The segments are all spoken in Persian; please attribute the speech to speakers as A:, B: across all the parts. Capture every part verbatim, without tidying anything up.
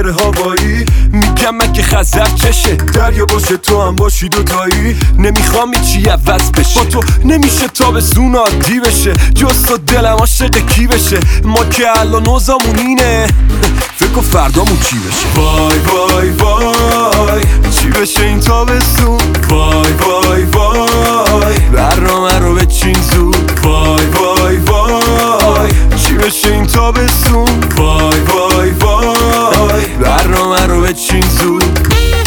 A: بره هوایی. میگم من که خزر چشه دریا باشه تو هم باشی دوتایی. نمیخوام هیچی عوض بشه، با تو نمیشه تابستون عادی بشه. جز تو دلم عاشق کی بشه؟ ما که الان اوضاعمون اینه، فکر کن فردامون چی بشه. وای وای وای چی بشه این تابستون؟ وای وای وای برنامه رو بچین زود. وای وای وای چی بشه این تابستون؟ وای وای وای برنامه رو بچین زود.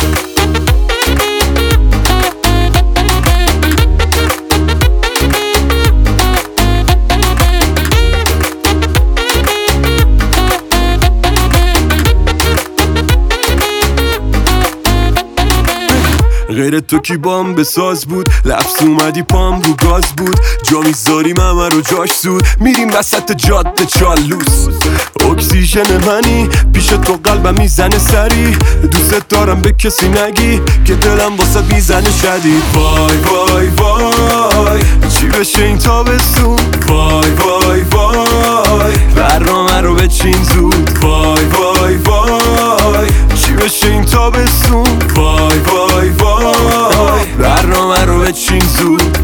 A: غیر تو کی بام بساز بود، لفظ اومدی پام رو گاز بود. جا میذاریم همه رو جاش سود، میریم وسط جاده چالوس. اکسیژن منی پیش تو قلبم میزنه سری. دوست دارم به کسی نگی که دلم واسه میزنه شدید. وای وای وای چی بشه این تابستون؟ وای وای وای برنامه رو بچین زود. وای وای وای چی بشه این تابستون؟ وای وای وای برنامه رو بچین زود.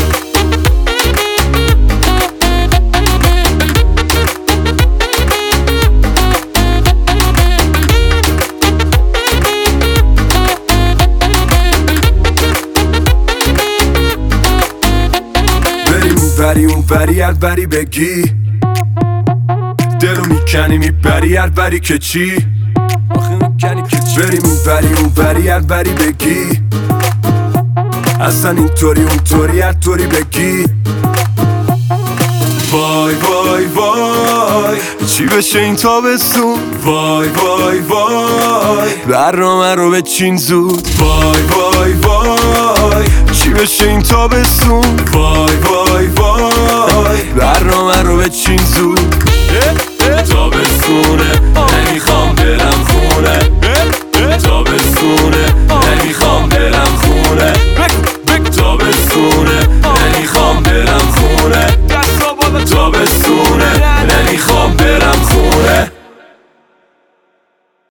A: بریم اون بری اون بری هر بری بگی، دلو میکنی میبری هر بری که چی؟ بریم اون بری اون بری هر بری بگی، اصلا اینطوری اونطوری هر طوری بگی. وای وای وای چی بشه این تابستون؟ وای وای وای برنامه رو بچین زود. وای وای وای چی بشه این تابستون؟ وای وای وای برنامه رو بچین زود.